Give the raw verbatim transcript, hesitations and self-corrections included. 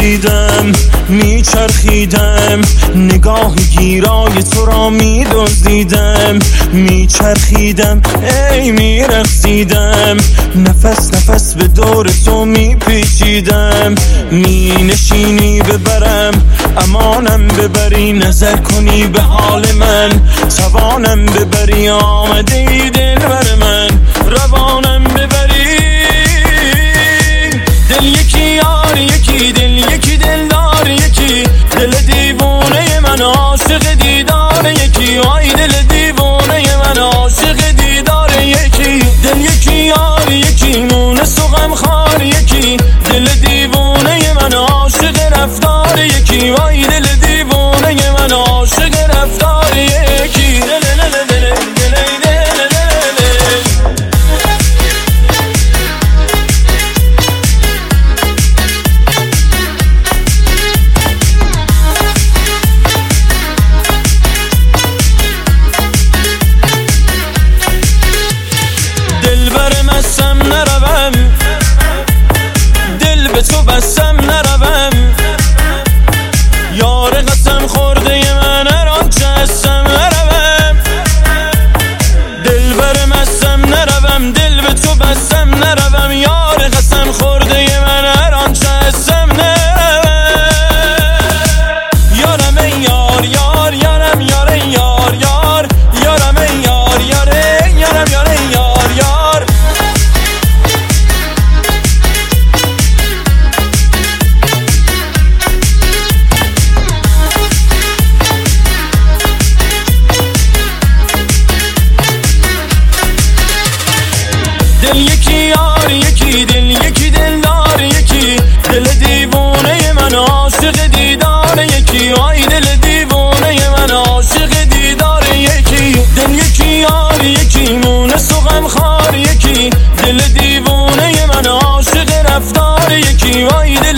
میپیچیدم میچرخیدم، نگاه گیرای تو را میدزدیدم، میچرخیدم ای میرقصیدم، نفس نفس به دور تو میپیچیدم. مینشینی ببرم امانم ببری، نظر کنی به حال من توانم ببری، آمده ای دل بر من روانم ببری. دل یکی یار یکی، دل یکی دلدار یکی، دل دیوانه من عاشق دیدار یکی، آی دل دیوانه من عاشق دیدار یکی. دل یکی یار یکی، مونس و غمخوار یکی، دل دیوانه من عاشق رفتار یکی، آی دل دیوانه من عاشق رفتار یکی. دل دل دل نروم، دل به تو بستم نروم، یار قسم خورده من هر آنچه هستم نروم. دل بر مستم نروم، دل به تو بستم نروم، یار قسم خورده من هر آنچه هستم نروم. یارم ای یار یار یارم یار ای یار یار یارم ای یار یار یارم یار ای یار یار. دل یکی یار یکی، دل یکی دلدار یکی، دل دیوانه من عاشق دیدار یکی، آی دل دیوانه من عاشق دیدار یکی. دل یکی یار یکی، مونس و غمخوار یکی، دل دیوانه من عاشق رفتار یکی، آی دل